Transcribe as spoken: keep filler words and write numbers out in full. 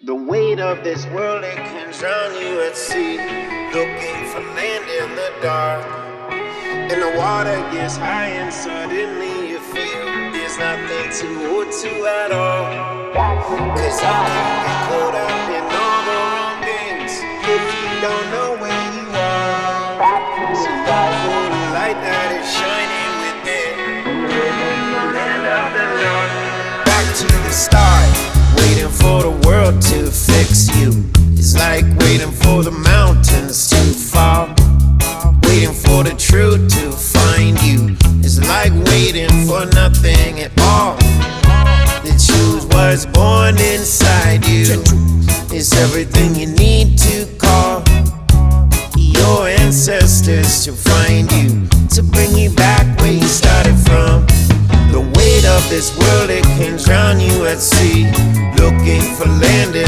The weight of this world, it can drown you at sea. Looking for land in the dark, and the water gets high, and suddenly you feel there's nothing to hold to at all. Cause you can get caught up in all the wrong things if you don't know where you are. So look for the light that is shining within, in the land of the Lord. Back to the start. Waiting for the world to fix you is like waiting for the mountains to fall. Waiting for the truth to find you is like waiting for nothing at all. The truth was born inside you. It's everything you need to call your ancestors to find you, to bring you back where you started from. The weight of this world, it can drown you at sea. Looking for land